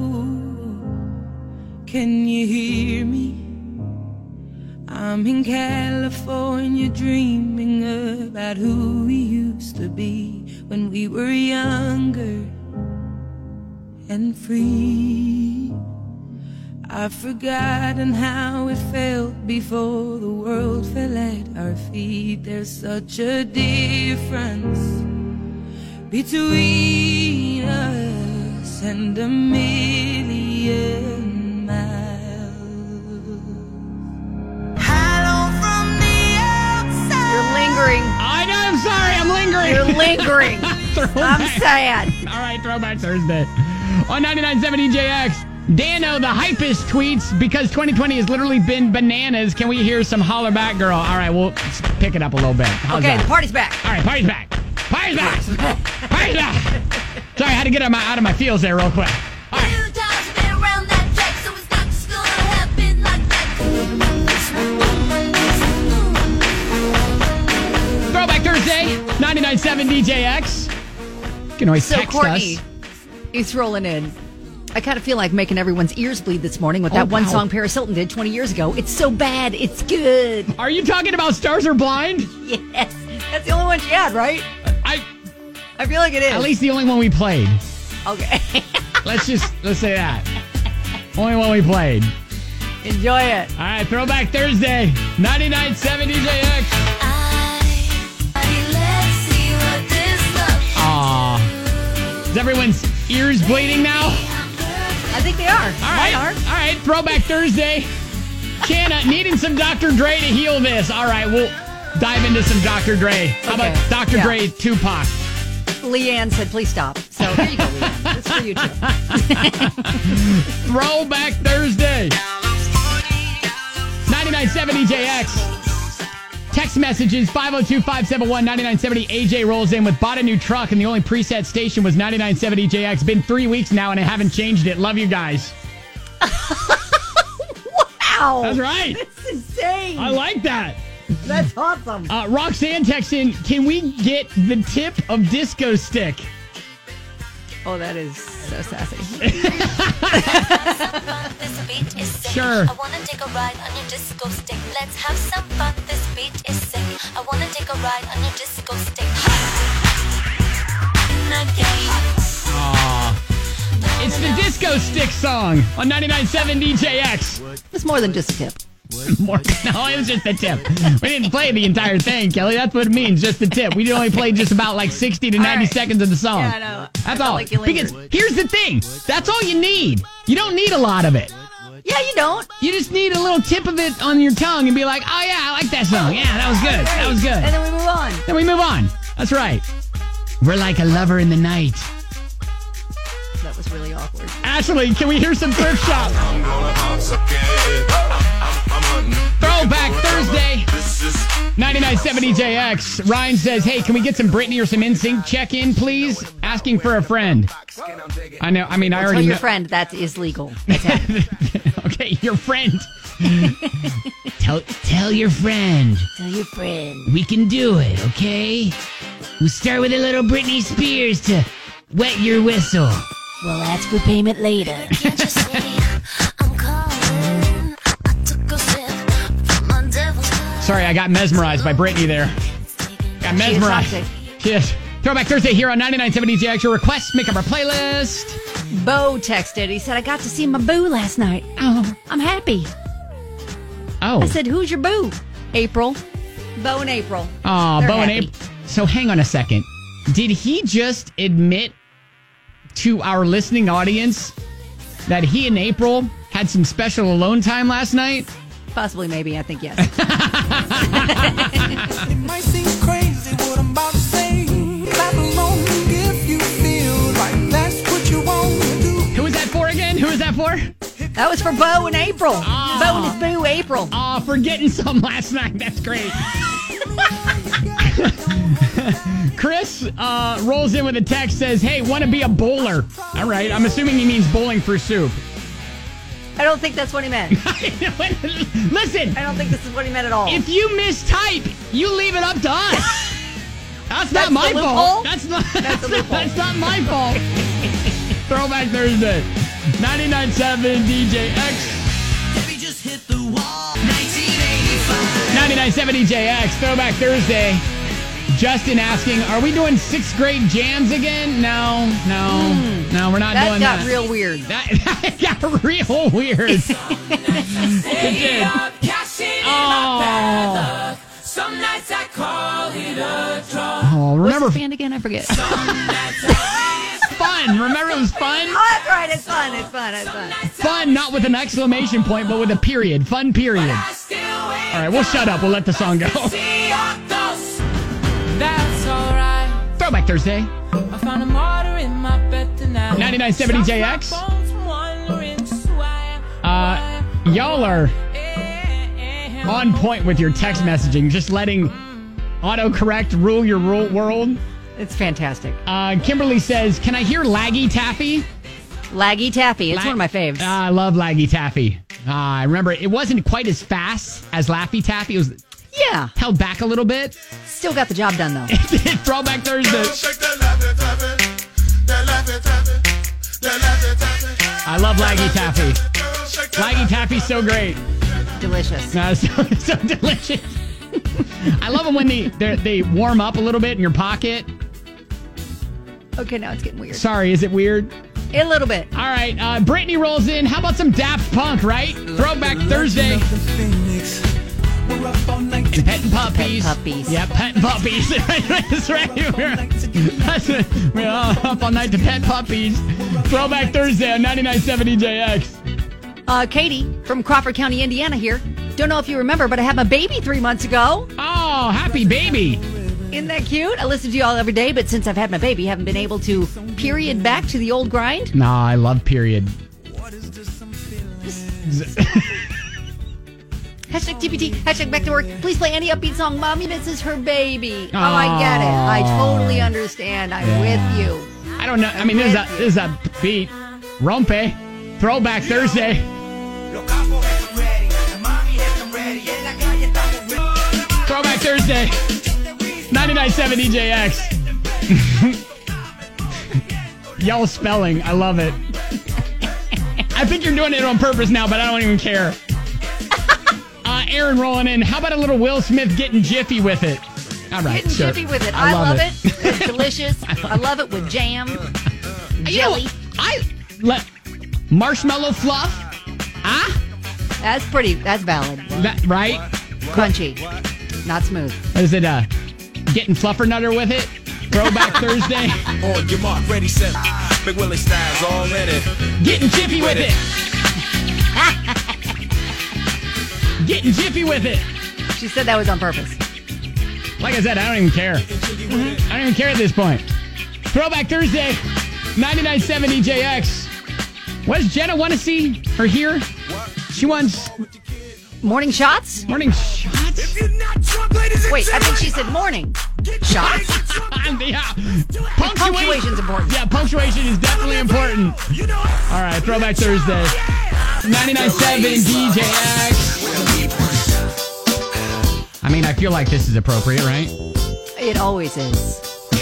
can you hear me? I'm in California dreaming about who we used to be when we were younger and free. I've forgotten how it felt before the world fell at our feet. There's such a difference between us and a million miles. you're lingering. I know. I'm sorry. I'm lingering. You're lingering. I'm sad. All right, Throwback Thursday on ninety-nine point seven E J X. Dano, the hypest, tweets, because twenty twenty has literally been bananas. Can we hear some holler back, girl? All right, we'll pick it up a little bit. How's Okay, that? the party's back. All right, party's back. Party's back. Party's back. Sorry, I had to get out of my, out of my feels there real quick. All right. Throwback Thursday, ninety-nine point seven D J X. You can always So text Courtney, us. he's rolling in. I kind of feel like making everyone's ears bleed this morning with Oh, that one wow. song Paris Hilton did twenty years ago. It's so bad, it's good. Are you talking about Stars Are Blind? Yes, that's the only one she had, right? I I feel like it is. At least the only one we played. Okay. Let's just let's say that. Only one we played. Enjoy it. All right, Throwback Thursday, ninety-nine point seven D J X. Aw. Is everyone's ears bleeding now? I think they are. All right. Mine are. All right, Throwback Thursday. Shanna, needing some Doctor Dre to heal this. All right, we'll dive into some Doctor Dre. How Okay. about Doctor Yeah. Dre, Tupac? Leanne said, please stop. So here you go, Leanne. It's for you too. Throwback Thursday. ninety-nine point seven E J X. Text messages five oh two, five seven one, nine nine seven oh. A J rolls in with bought a new truck and the only preset station was ninety-nine point seven E J X. Been three weeks now and I haven't changed it. Love you guys. Wow. That's right. That's insane. I like that. That's awesome. Uh, Roxanne texts in, can we get the tip of Disco Stick? Oh, that is so sassy. Sure. I wanna take a ride on your disco stick. Let's have some fun. This beat is sick. I wanna take a ride on your disco stick. Aww. It's the Disco Stick song on ninety-nine point seven D J X. It's more than just a tip. More, no, it was just the tip. We didn't play the entire thing, Kelly. That's what it means, just the tip. We only played just about like sixty to ninety right. seconds of the song. Yeah, I know. That's I felt all. like you lingered. Because here's the thing. That's all you need. You don't need a lot of it. Yeah, you don't. You just need a little tip of it on your tongue and be like, oh yeah, I like that song. Yeah, that was good. That was good. And then we move on. Then we move on. That's right. We're like a lover in the night. That was really awkward. Ashley, can we hear some Thrift Shop? Throwback Thursday. ninety-nine point seven E J X. Ryan says, hey, can we get some Britney or some N Sync check-in, please? Asking for a friend. I know. I mean, I Tell already your know. friend that is legal. That's happening. Okay, your friend. tell, tell your friend. Tell your friend. We can do it, okay? We'll start with a little Britney Spears to wet your whistle. We'll ask for payment later. Can't you see I'm calling? I took a sip from my devil's cup. Sorry, I got mesmerized by Britney there. Got mesmerized. toxic. Yes. Throwback Thursday here on ninety-nine point seven D J X. Your requests, make up our playlist. Bo texted. He said, I got to see my boo last night. Oh, I'm happy. Oh. I said, who's your boo? April. Bo and April. Aw, They're Bo and happy. April. So hang on a second. Did he just admit to our listening audience that he and April had some special alone time last night? Possibly, maybe. I think yes. It might seem crazy what I'm about to say. Clap along if you feel like that's what you want to do. Who is that for again? Who is that for? That was for Bo and April. Ah. Bo and his boo, April. Aw, for getting some last night. That's great. Chris uh, rolls in with a text, says, hey, want to be a bowler. All right, I'm assuming he means bowling for soup. I don't think that's what he meant. Listen. I don't think this is what he meant at all. If you mistype, you leave it up to us. That's, That's not my the fault. loophole? That's not, That's the loophole. That's not my fault. Throwback Thursday. ninety-nine point seven D J X. Baby, just hit the wall. nineteen eighty-five. ninety-nine point seven D J X. Throwback Thursday. Justin asking, are we doing sixth grade jams again? No, no, mm, no, we're not that doing that. that. That got real weird. That, that got real weird. It did. Oh. Some nights I call it a draw. Oh, remember. What's the band again? I forget. Fun. Remember it was fun? Oh, that's right. It's fun. It's fun. It's fun. Fun, not with an exclamation point, but with a period. Fun period. All right, we'll shut up. We'll let the song go. That's alright. Throwback Thursday. I found a martyr in my bed tonight. ninety-nine point seven D J X. Uh, y'all are on point with your text messaging. Just letting autocorrect rule your rule world. It's fantastic. Uh, Kimberly says, can I hear Laggy Taffy? Laggy Taffy. It's La- one of my faves. Uh, I love Laggy Taffy. Uh, I remember it wasn't quite as fast as Laffy Taffy. It was yeah. held back a little bit. Still got the job done, though. Throwback Thursday. I love Laggy Taffy. Laggy Taffy's so great. Delicious. No, so, so delicious. I love them when they they warm up a little bit in your pocket. Okay, now it's getting weird. Sorry, is it weird? A little bit. All right, uh, Brittany rolls in. How about some Daft Punk, right? Throwback Thursday. Petting puppies. Pet puppies. Yeah, petting puppies. That's right. We're, that's it. We're all up all night to pet puppies. Throwback Thursday on ninety-nine point seven D J X. Uh, Katie from Crawford County, Indiana here. Don't know if you remember, but I had my baby three months ago. Oh, happy baby. Isn't that cute? I listen to you all every day, but since I've had my baby, haven't been able to period back to the old grind. No, I love period. Hashtag T P T, hashtag back to work. Please play any upbeat song. Mommy misses her baby. Oh, I get it. I totally understand. I'm Yeah. with you. I don't know. I mean, there's a, there's a beat. Rompe. Throwback Thursday. Throwback Thursday. ninety-nine point seven D J X. Y'all spelling. I love it. I think you're doing it on purpose now, but I don't even care. Uh, Aaron rolling in. How about a little Will Smith getting jiffy with it? All right. Getting sure. jiffy with it. I I, love love it. it. It's delicious. I love it with jam, jelly. You know, I let marshmallow fluff. Ah, That's pretty. That's valid. that right? Crunchy, not smooth. Is it uh getting fluffernutter with it? Throwback Thursday. On your mark, ready, set. Big Willie styles all in it. Getting jiffy with it. Getting jiffy with it. She said that was on purpose. Like I said, I don't even care. Mm-hmm. I don't even care at this point. Throwback Thursday, ninety-nine point seven D J X. What does Jenna want to see or hear? She wants morning shots. Morning shots. Wait, I think she said morning shots. Yeah. Punctuation. Punctuation's important. Yeah, punctuation is definitely important. All right, Throwback Thursday, ninety-nine point seven D J X. I mean, I feel like this is appropriate, right? It always is.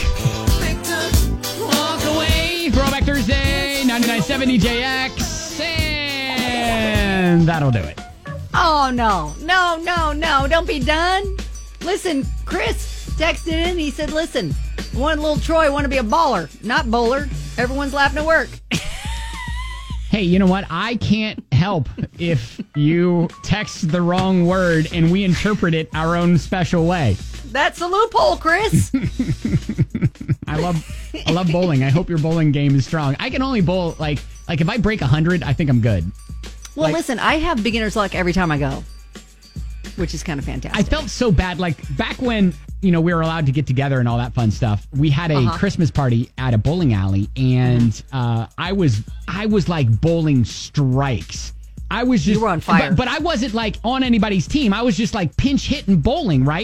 Walk away. Throwback Thursday, ninety-nine point seven D J X. And that'll do it. Oh, no. No, no, no. Don't be done. Listen, Chris texted in. He said, listen, one little Troy want to be a baller, not bowler. Everyone's laughing at work. Hey, you know what? I can't help if you text the wrong word and we interpret it our own special way. That's the loophole, Chris. I love I love bowling. I hope your bowling game is strong. I can only bowl, like, like if I break one hundred, I think I'm good. Well, like, listen, I have beginner's luck every time I go, which is kind of fantastic. I felt so bad. Like, back when, you know, we were allowed to get together and all that fun stuff, we had a Uh-huh. Christmas party at a bowling alley, and Mm-hmm. uh, I was I was like bowling strikes. I was just You were on fire. But, but I wasn't like on anybody's team. I was just like pinch hitting bowling, right?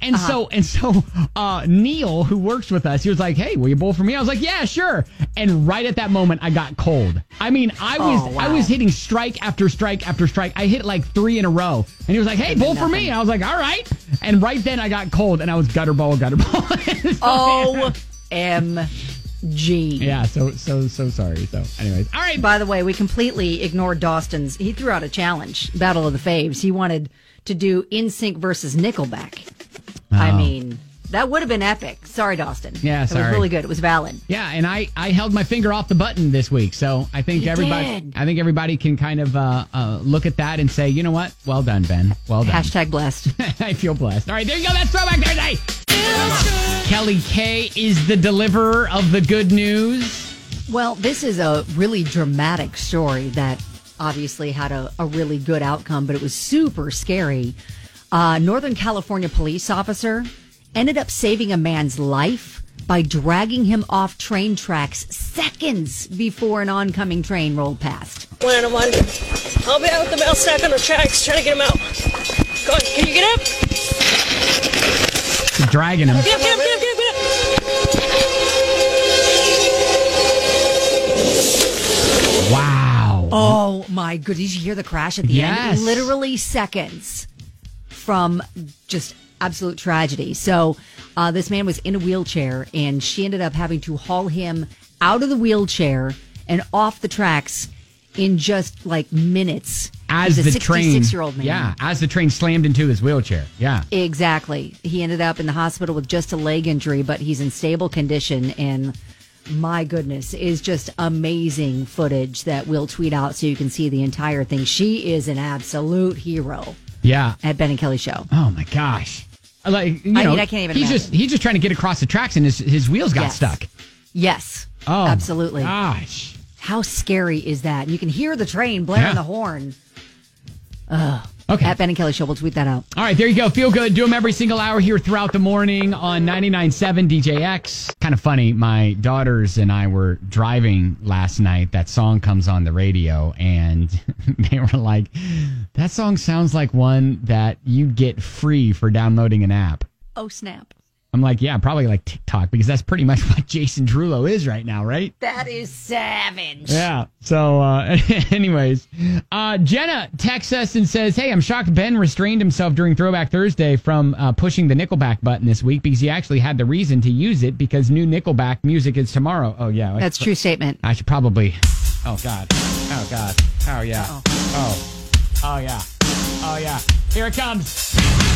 And Uh-huh. so, and so, uh, Neil, who works with us, he was like, "Hey, will you bowl for me?" I was like, "Yeah, sure." And right at that moment, I got cold. I mean, I was, Oh, wow. I was hitting strike after strike after strike. I hit like three in a row, and he was like, "Hey, bowl for me." And I was like, "All right." And right then, I got cold, and I was gutter ball, gutter ball. O M G. Yeah. So, so, so sorry. So, anyways, all right. By the way, we completely ignored Dawson's. He threw out a challenge, Battle of the Faves. He wanted to do N Sync versus Nickelback. I Oh. mean, that would have been epic. Sorry, Dawson. Yeah, It sorry. was really good. It was valid. Yeah, and I, I held my finger off the button this week, so I think You everybody did. I think everybody can kind of uh, uh, look at that and say, you know what? Well done, Ben. Well done. Hashtag blessed. I feel blessed. All right, there you go. That's Throwback Thursday. Kelly K is the deliverer of the good news. Well, this is a really dramatic story that obviously had a, a really good outcome, but it was super scary. Uh, Northern California police officer ended up saving a man's life by dragging him off train tracks seconds before an oncoming train rolled past. One on one. I'll be out with the bell stack on the tracks, trying to get him out. Go on, can you get up? She's dragging him. Get up, get up, get up, get up, get up. Wow. Oh my goodness. Did you hear the crash at the Yes. end? Literally seconds from just absolute tragedy. So uh, this man was in a wheelchair and she ended up having to haul him out of the wheelchair and off the tracks in just like minutes. As He's a the train, sixty-six-year-old man. yeah, as the train slammed into his wheelchair. Yeah. Exactly. He ended up in the hospital with just a leg injury, but he's in stable condition. And my goodness, is just amazing footage that we'll tweet out so you can see the entire thing. She is an absolute hero Yeah. at Ben and Kelly Show. Oh my gosh. Like, you I know, mean, I can't even he's imagine. just he's just trying to get across the tracks and his his wheels got Yes. stuck. Yes. Oh, absolutely. Gosh. How scary is that? You can hear the train blaring Yeah. the horn. Ugh. Okay. At Ben and Kelly Show. We'll tweet that out. All right, there you go. Feel good. Do them every single hour here throughout the morning on ninety-nine point seven D J X. Kind of funny. My daughters and I were driving last night. That song comes on the radio, and they were like, that song sounds like one that you get free for downloading an app. Oh, snap. I'm like, yeah, probably like TikTok, because that's pretty much what Jason Derulo is right now, right? That is savage. Yeah. So, uh, anyways, uh, Jenna texts us and says, "Hey, I'm shocked Ben restrained himself during Throwback Thursday from uh, pushing the Nickelback button this week because he actually had the reason to use it because new Nickelback music is tomorrow." Oh, yeah. That's a true statement. I should probably. Oh, God. Oh, God. Oh, yeah. Oh. Oh, oh yeah. Oh, yeah. Here it comes.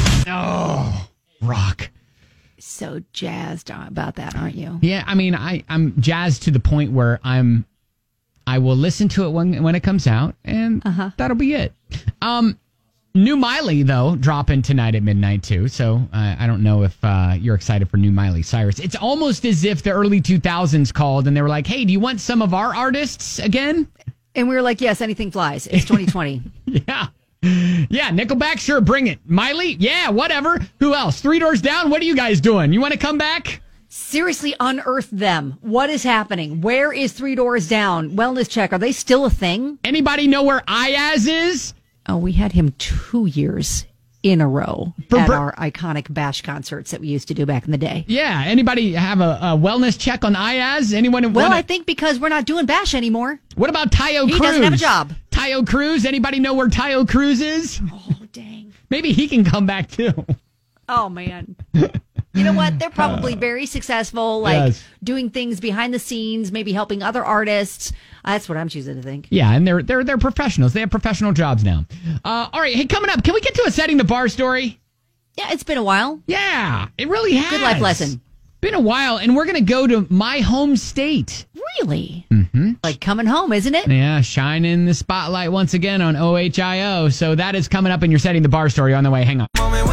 Oh, rock. So jazzed about that, aren't you? Yeah, I mean, I, I'm jazzed to the point where I'm, I will listen to it when when it comes out, and Uh-huh. that'll be it. Um, new Miley though dropping tonight at midnight too. So uh, I don't know if uh, you're excited for new Miley Cyrus. It's almost as if the early two thousands called and they were like, "Hey, do you want some of our artists again?" And we were like, yes, anything flies. It's twenty twenty. Yeah. Yeah, Nickelback, sure, bring it. Miley, yeah, whatever. Who else? Three Doors Down, what are you guys doing? You want to come back? Seriously, unearth them. What is happening? Where is Three Doors Down? Wellness check. Are they still a thing? Anybody know where Ayaz is? Oh, we had him two years in a row For at Br- our iconic bash concerts that we used to do back in the day. Yeah, anybody have a, a wellness check on Ayaz? Anyone? Well, wanna- I think because we're not doing bash anymore. What about Tayo He Cruz? doesn't have a job. Tayo Cruz? Anybody know where Tayo Cruz is? Oh, dang. Maybe he can come back too. Oh, man. You know what? They're probably very successful, like Yes. doing things behind the scenes, maybe helping other artists. That's what I'm choosing to think. Yeah, and they're they're they're professionals. They have professional jobs now. Uh, all right, hey, coming up, can we get to a setting the bar story? Yeah, it's been a while. Yeah, it really has. Good life lesson. Been a while, and we're gonna go to my home state. Really? Mm-hmm. Like coming home, isn't it? Yeah, shining the spotlight once again on O H I O. So that is coming up, and you're setting the bar story on the way. Hang on.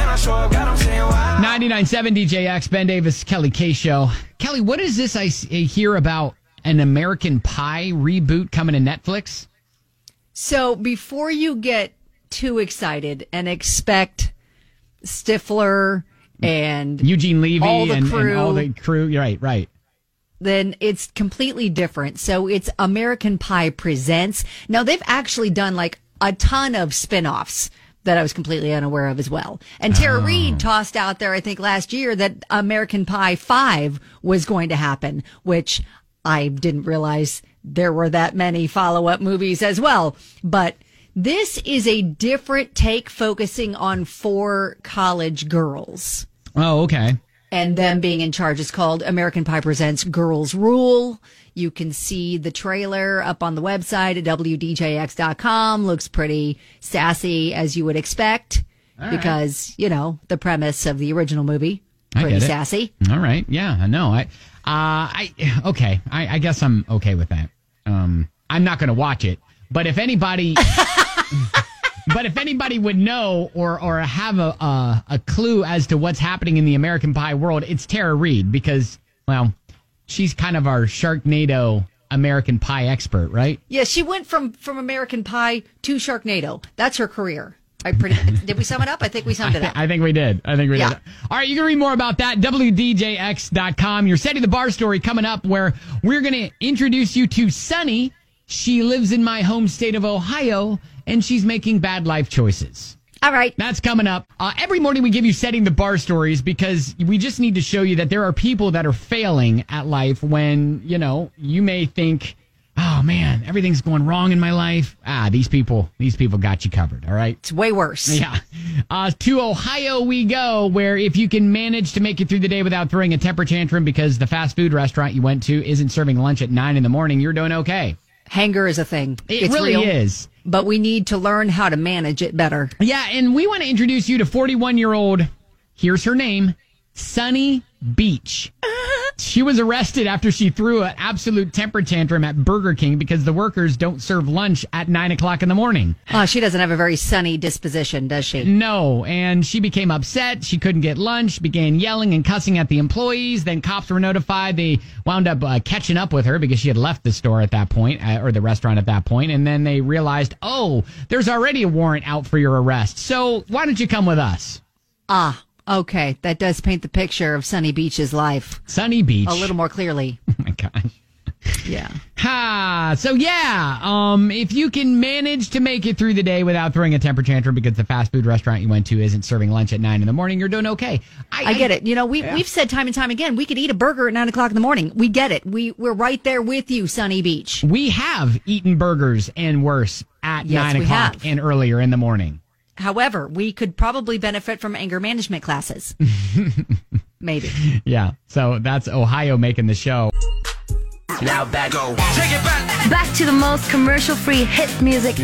ninety-nine point seven D J X, Ben Davis, Kelly K Show. Kelly, what is this I s- I hear about an American Pie reboot coming to Netflix? So before you get too excited and expect Stifler and Eugene Levy all the and, crew, and all the crew. You're right, right. then it's completely different. So it's American Pie Presents. Now, they've actually done like a ton of spin-offs that I was completely unaware of as well. And Tara Oh. Reid tossed out there, I think last year, that American Pie five was going to happen, which I didn't realize there were that many follow-up movies as well. But this is a different take, focusing on four college girls Oh, okay. and them being in charge. It's called American Pie Presents Girls Rule. You can see the trailer up on the website at W D J X dot com. Looks pretty sassy, as you would expect, All right. because, you know, the premise of the original movie, I pretty get it. sassy. All right. Yeah, I know. I, uh, I, okay. I, I guess I'm okay with that. Um, I'm not going to watch it, but if anybody, but if anybody would know or, or have a, a, a clue as to what's happening in the American Pie world, it's Tara Reid, because, well, she's kind of our Sharknado American Pie expert, right? Yeah, she went from, from American Pie to Sharknado. That's her career. I pretty, did we sum it up? I think we summed it up. I think we did. I think we Yeah. did. All right, you can read more about that. W D J X dot com. You're setting the bar story coming up, where we're going to introduce you to Sunny. She lives in my home state of Ohio, and she's making bad life choices. All right. That's coming up. Uh, every morning we give you setting the bar stories, because we just need to show you that there are people that are failing at life when, you know, you may think, oh man, everything's going wrong in my life. Ah, these people, these people got you covered. All right. It's way worse. Yeah. Uh, to Ohio we go, where if you can manage to make it through the day without throwing a temper tantrum because the fast food restaurant you went to isn't serving lunch at nine in the morning, you're doing okay. Hanger is a thing. It It's really real, is. But we need to learn how to manage it better. Yeah, and we want to introduce you to forty-one-year-old, here's her name, Sunny Beach. She was arrested after she threw an absolute temper tantrum at Burger King because the workers don't serve lunch at nine o'clock in the morning. Oh, she doesn't have a very sunny disposition, does she? No, and she became upset. She couldn't get lunch, began yelling and cussing at the employees. Then cops were notified. They wound up uh, catching up with her because she had left the store at that point, uh, or the restaurant at that point. And then they realized, oh, there's already a warrant out for your arrest. So why don't you come with us? Ah, okay. That does paint the picture of Sunny Beach's life Sunny Beach. a little more clearly. Oh, my gosh. Yeah. Ha! So yeah, um, if you can manage to make it through the day without throwing a temper tantrum because the fast food restaurant you went to isn't serving lunch at nine in the morning, you're doing okay. I, I get it. You know, we, Yeah. we've said time and time again, we could eat a burger at nine o'clock in the morning. We get it. We, we're right there with you, Sunny Beach. We have eaten burgers and worse at Yes, nine we o'clock have. and earlier in the morning. However, we could probably benefit from anger management classes. Maybe. Yeah. So that's Ohio making the show. Now back go. Take it back. Back to the most commercial-free hit music.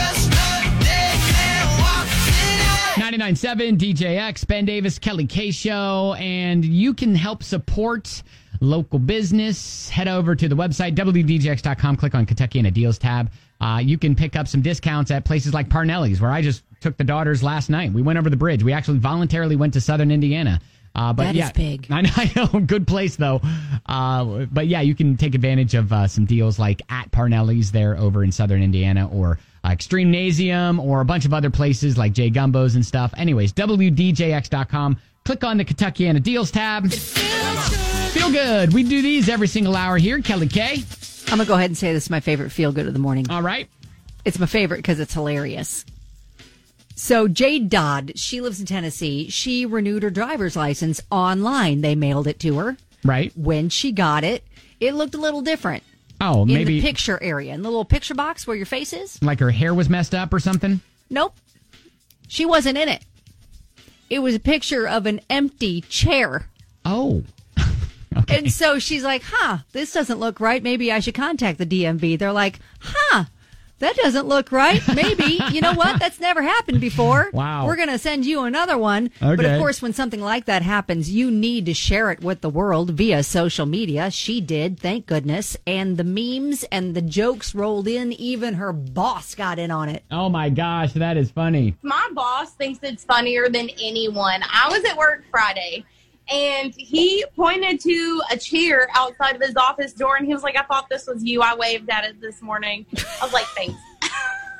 ninety-nine point seven D J X, Ben Davis, Kelly K Show, and you can help support local business. Head over to the website, W D J X dot com, click on Kentucky and a Deals tab. Uh, you can pick up some discounts at places like Parnelli's, where I just took the daughters last night. We went over the bridge. We actually voluntarily went to Southern Indiana. Uh, but That yeah, is big. I know, I know, good place though. Uh, but yeah, you can take advantage of uh, some deals like at Parnelli's there over in Southern Indiana, or uh, Extreme Nasium, or a bunch of other places like J Gumbos and stuff. Anyways, W D J X dot com. Click on the Kentuckiana Deals tab. Feel good. We do these every single hour here. Kelly K. I'm going to go ahead and say this is my favorite feel good of the morning. All right. It's my favorite because it's hilarious. So Jade Dodd, she lives in Tennessee. She renewed her driver's license online. They mailed it to her. Right. When she got it, it looked a little different. Oh, in maybe the picture area, in the little picture box where your face is. like her hair was messed up or something. Nope. She wasn't in it. It was a picture of an empty chair. Oh. Okay. And so she's like, huh, this doesn't look right. Maybe I should contact the D M V. They're like, huh, that doesn't look right. Maybe. You know what? That's never happened before. Wow. We're going to send you another one. Okay. But of course, when something like that happens, you need to share it with the world via social media. She did, thank goodness. And the memes and the jokes rolled in. Even her boss got in on it. Oh my gosh, that is funny. My boss thinks it's funnier than anyone. I was at work Friday, and he pointed to a chair outside of his office door, and he was like, I thought this was you. I waved at it this morning. I was like, thanks.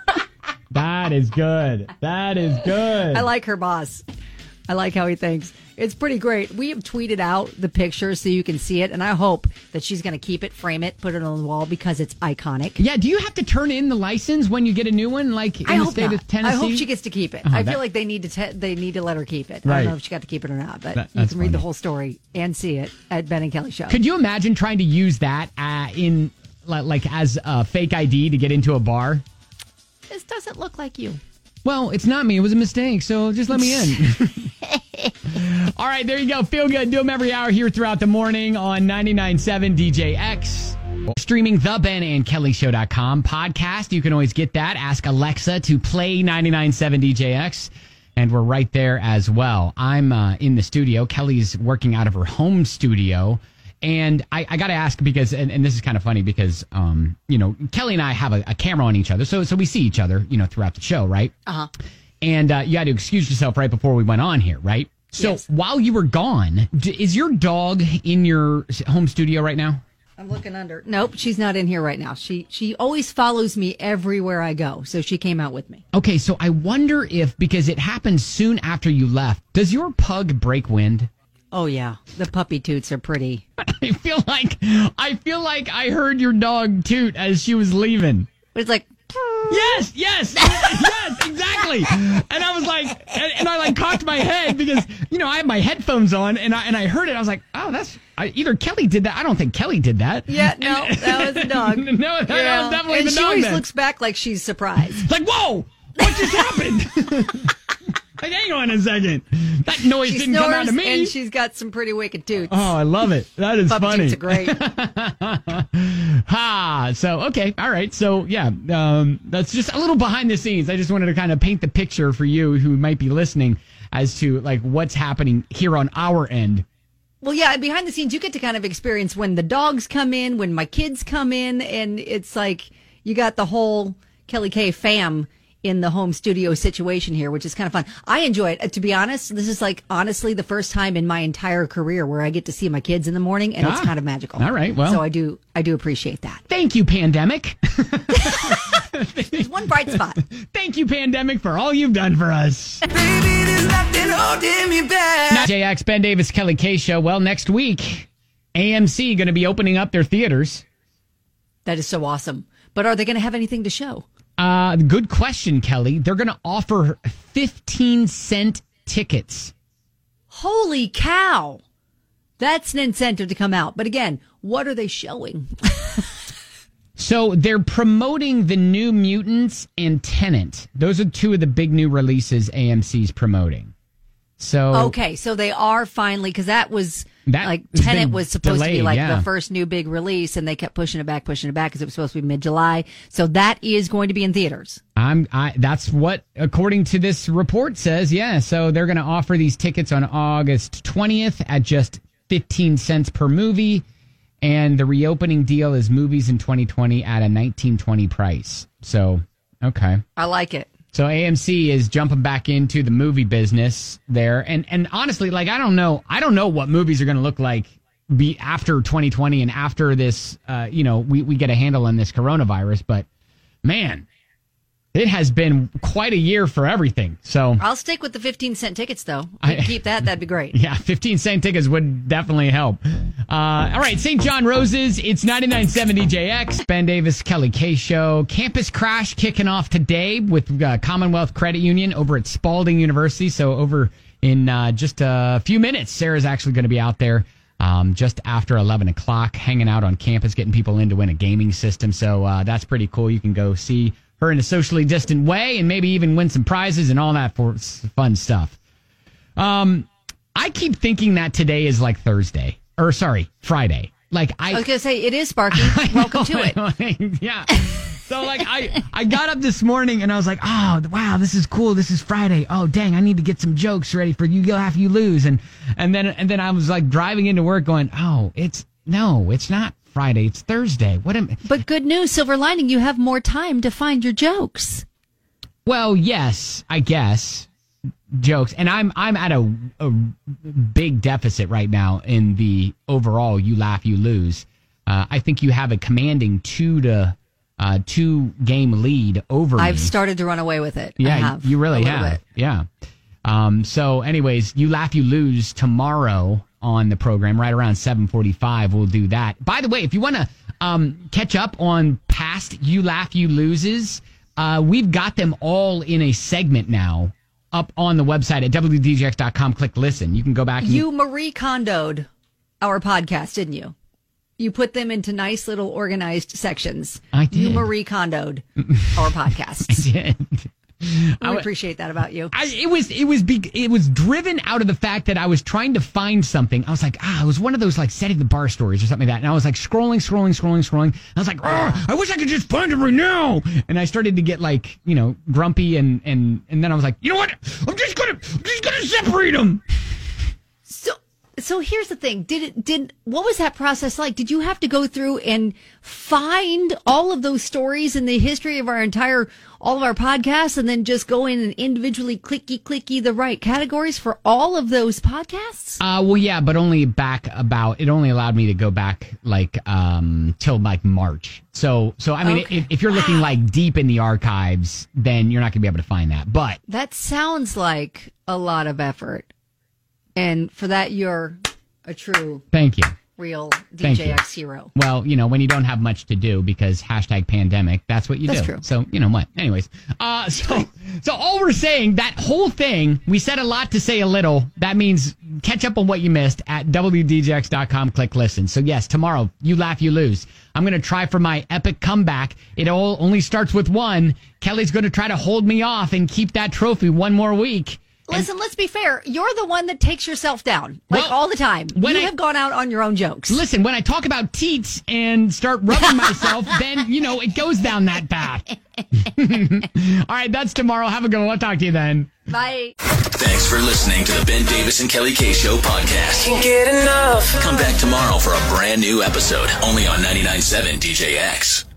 That is good. That is good. I like her boss. I like how he thinks. It's pretty great. We have tweeted out the picture so you can see it, and I hope that she's going to keep it, frame it, put it on the wall because it's iconic. Yeah, do you have to turn in the license when you get a new one, like in I the hope state not. of Tennessee? I hope she gets to keep it. Oh, I that- feel like they need to te- they need to let her keep it. I Right. don't know if she got to keep it or not, but That- you that's can read the funny. whole story and see it at Ben and Kelly Show. Could you imagine trying to use that uh, in li- like as a fake I D to get into a bar? This doesn't look like you. Well, it's not me. It was a mistake, so just let me in. All right, there you go. Feel good. Do them every hour here throughout the morning on ninety-nine point seven D J X. Streaming the Ben and Kelly Show dot com podcast. You can always get that. Ask Alexa to play ninety-nine point seven D J X. And we're right there as well. I'm uh, in the studio. Kelly's working out of her home studio. And I, I got to ask because, and, and this is kind of funny because, um, you know, Kelly and I have a, a camera on each other. So so we see each other, you know, throughout the show, right? Uh-huh. And uh, you had to excuse yourself right before we went on here, right? So Yes. while you were gone, d- is your dog in your s- home studio right now? I'm looking under. Nope, she's not in here right now. She she always follows me everywhere I go, so she came out with me. Okay, so I wonder if, because it happened soon after you left, does your pug break wind? Oh yeah, the puppy toots are pretty. I feel like I feel like I heard your dog toot as she was leaving. It's like, yes, yes, yes, exactly. And I was like, and, and I like cocked my head because you know I have my headphones on, and I and I heard it. I was like, oh, that's I, either Kelly did that. I don't think Kelly did that. yeah, no, that was the dog. no, that, that Yeah. was definitely and the she dog. always then. looks back like she's surprised. Like, whoa, what just happened? Like, hang on a second. That noise She didn't come out snores of me. and she's got some pretty wicked toots. Oh, I love it. That is Puppy funny. toots are great. Ha. So, okay. All right. So, yeah, um, that's just a little behind the scenes. I just wanted to kind of paint the picture for you who might be listening as to like what's happening here on our end. Well, yeah, behind the scenes, you get to kind of experience when the dogs come in, when my kids come in, and it's like you got the whole Kelly K fam in the home studio situation here, which is kind of fun. I enjoy it. Uh, To be honest, this is like honestly the first time in my entire career where I get to see my kids in the morning, and Ah. it's kind of magical. All right, well. so I do, I do appreciate that. Thank you, pandemic. There's one bright spot. Thank you, pandemic, for all you've done for us. Baby, there's nothing holding me back. J X, Ben Davis, Kelly K Show. Well, next week, A M C going to be opening up their theaters. That is so awesome. But are they going to have anything to show? Uh, good question, Kelly. They're going to offer fifteen cent tickets. Holy cow. That's an incentive to come out. But again, what are they showing? So they're promoting the New Mutants and Tenet. Those are two of the big new releases A M C's promoting. So Okay, so they are finally, because that was That like has Tenet been was supposed to be delayed, like yeah. the first new big release, and they kept pushing it back, pushing it back because it was supposed to be mid July. So that is going to be in theaters. I'm I that's what according to this report says. Yeah, so they're going to offer these tickets on August twentieth at just fifteen cents per movie, and the reopening deal is movies in twenty twenty at a nineteen twenty price. So, okay. I like it. So A M C is jumping back into the movie business there, and and honestly, like I don't know, I don't know what movies are going to look like be after twenty twenty and after this. Uh, you know, we we get a handle on this coronavirus, but man, it has been quite a year for everything. So I'll stick with the fifteen cent tickets, though. I- Keep that. That'd be great. yeah, fifteen cent tickets would definitely help. Uh, all right, Saint John Roses, it's ninety-nine point seven D J X, Ben Davis, Kelly K Show. Campus Crash kicking off today with uh, Commonwealth Credit Union over at Spalding University. So over in uh, just a few minutes, Sarah's actually going to be out there um, just after eleven o'clock, hanging out on campus, getting people in to win a gaming system. So uh, that's pretty cool. You can go see her in a socially distant way and maybe even win some prizes and all that for fun stuff. Um, I keep thinking that today is like Thursday or sorry, Friday. Like I, I was going to say, it is Sparky. Welcome to it. yeah. So like I, I got up this morning and I was like, oh wow, this is cool. This is Friday. Oh dang, I need to get some jokes ready for you laugh, you lose. And and then and then I was like driving into work going, oh, it's no, it's not Friday. It's Thursday. What am? But good news, silver lining, you have more time to find your jokes. Well, yes, I guess jokes, and I'm I'm at a, a big deficit right now in the overall. You laugh, you lose. Uh, I think you have a commanding two to uh, two game lead over me. I've started to run away with it. Yeah, I have you really a little have. bit. Yeah. Um, so anyways, You Laugh, You Lose tomorrow on the program, right around seven forty-five. We'll do that. By the way, if you want to um, catch up on past You Laugh, You Loses, uh, we've got them all in a segment now up on the website at W D J X dot com. Click listen. You can go back. And you Marie Kondo'd our podcast, didn't you? You put them into nice little organized sections. I did. You Marie Kondo'd our podcast. I did. I I w- appreciate that about you. I, it was it was be, it was driven out of the fact that I was trying to find something. I was like, ah, it was one of those like setting the bar stories or something like that. And I was like scrolling, scrolling, scrolling, scrolling. I was like, oh, I wish I could just find it right now. And I started to get like, you know, grumpy and and and then I was like, you know what? I'm just gonna I'm just gonna separate them. So so here's the thing. Did it did what was that process like? Did you have to go through and find all of those stories in the history of our entire all of our podcasts and then just go in and individually clicky clicky the right categories for all of those podcasts? Uh well yeah, but only back about it only allowed me to go back like um till like March. So so I mean Okay. if, if you're looking Wow. like deep in the archives, then you're not gonna be able to find that. But That sounds like a lot of effort. And for that, you're a true, thank you. real Thank D J X hero. Well, you know, when you don't have much to do because hashtag pandemic, that's what you That's do. true. So, you know what? Anyways, uh, so, so all we're saying, that whole thing, we said a lot to say a little. That means catch up on what you missed at W D J X dot com. Click listen. So yes, tomorrow, You Laugh, You Lose. I'm going to try for my epic comeback. It all only starts with one. Kelly's going to try to hold me off and keep that trophy one more week. Listen, let's be fair. You're the one that takes yourself down, like Well, all the time. when You I- have gone out on your own jokes. Listen, when I talk about teats and start rubbing myself, then, you know, it goes down that path. All right, that's tomorrow. Have a good one. I'll talk to you then. Bye. Thanks for listening to the Ben Davis and Kelly K Show podcast. Can't get enough. Come back tomorrow for a brand new episode, only on ninety-nine point seven D J X.